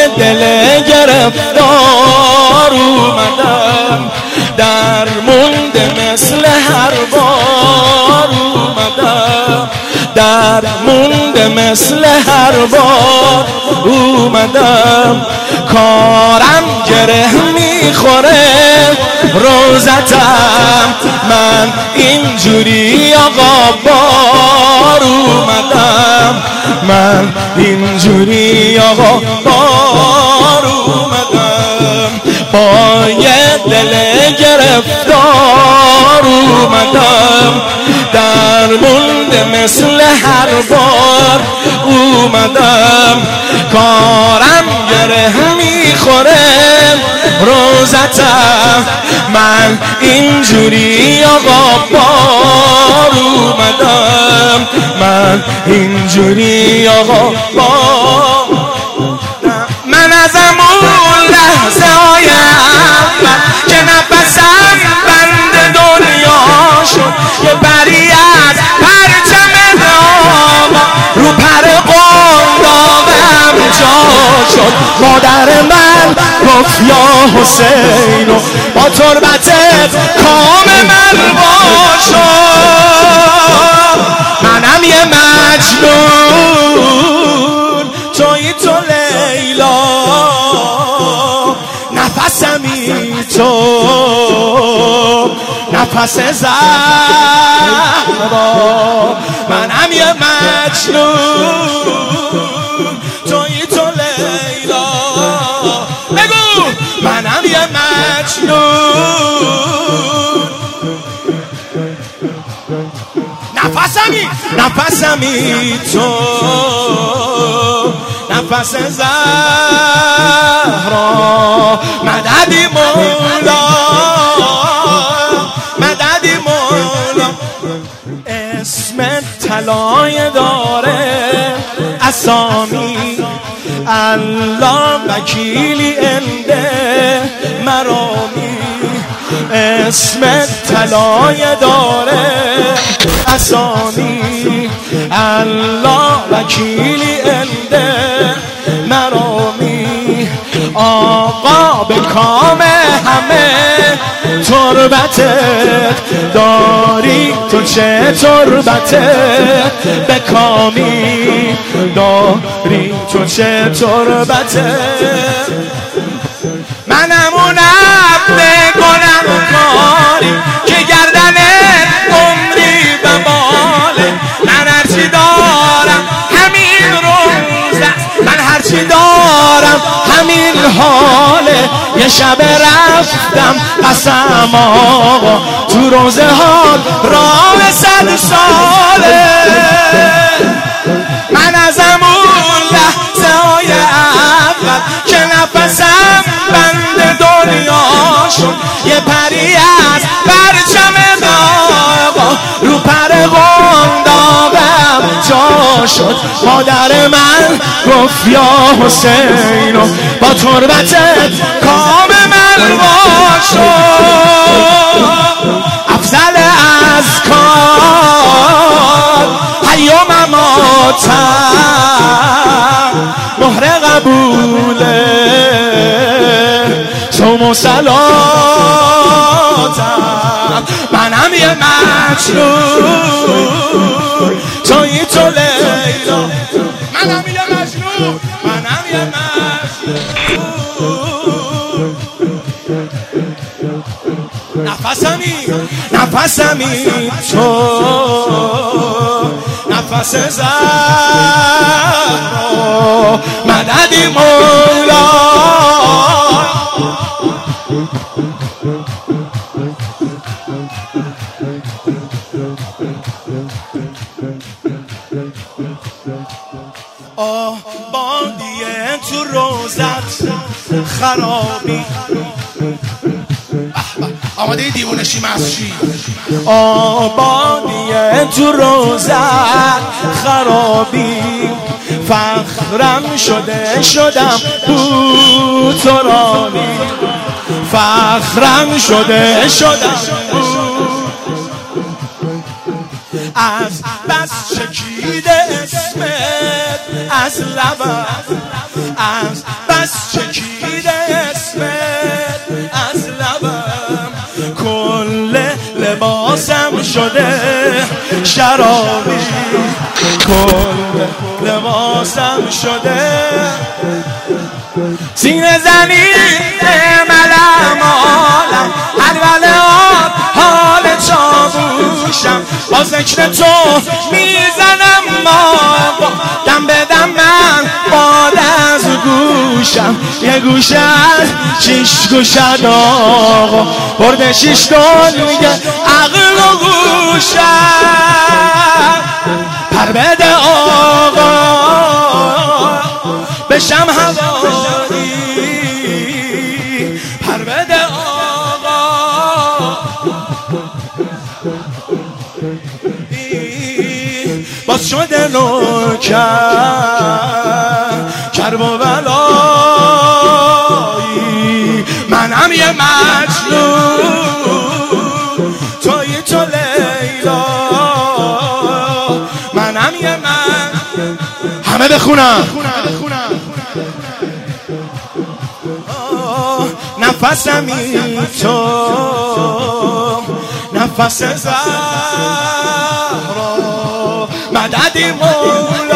دل گرفتار اومدم، در مونده مثل هر بار اومدم، در مونده مثل هر بار اومدم. کارم گره میخوره روزتم، من اینجوری آقا بار اومدم، من اینجوری آقا بار اومدم. با یه دل گرفتار اومدم، در مونده مثل هر بار اومدم. کارم گره میخوره روزتم، من اینجوری آقا بار اومدم، من اینجوری آقا بار. من از امون لحظه های اول که نفسم بند دنیا شد، یه بری از پرچم آقا رو پر قنداقم جا شد. مادر من گفت یا حسین و با تربتت کام من باشد. منم یه مجنون توی تو لیلا، نفسمی تو نفس زهرا. منم یه مجنون توی تو لیلا، بگو منم یه مجنون، نفسمی تو نفس زهرا. مددی مولا، مددی مولا. اسم طلای داره اسامی، الله وکیلی انده مرامی. اسم طلای داره اسامی، الله وکیلی انده مرامی. آقا به کام همه تربتت داری تو، چه تربتت به کامی داری تو، چه تربتت. منم اون عبد گنه‌کاری که گردن عمری به باله. من هرچی دارم همین روز است، من هرچی دارم همین حاله. یه شب رفتم قسم آقا تو روزه ها راه 100 ساله. من از امون لحظه های اول که نفسم بند دنیا شد، یه پری از پرچم آقا رو پر قنداقم جا شد. مادر من گفت یا حسین و با تربتت کام من باشد. افضل از کار حی و مماتم، مهر قبوله صوم و صلاتم. منم یه مجنون توی تو لیلا، منم یه مجنون، منم یه مجنون. نفسمی تو نفس زهرا. مددی مولا، آه بادیه تو روزت خرابی. آماده دیوونشی مسشی. آبادیه تو روزت خرابی، فخرم شدم بو ترانی. فخرم شدم از بس چکیده اسمت از لبم، از بس نفس چکیده اسمت از لبم، کل لباسم شده شرابی، کل لباسم شده سینه زنی ملم آلم، هر ولاد حال چاووشم، با ذکر تو میزنم آقا، دم به دم من باد از گوشم، یه گوش از 6 گوشت آقا، برده 6 دنیا عقل و گوشم، پر بده آقا بشم هوایی، پر بده آقا باز شده نوکر کرب و بلایی، منم یه مجنون توی تو لیلا، منم یه مجنون. همه بخونم نفسمی تو نفس زهرا، مددی مولا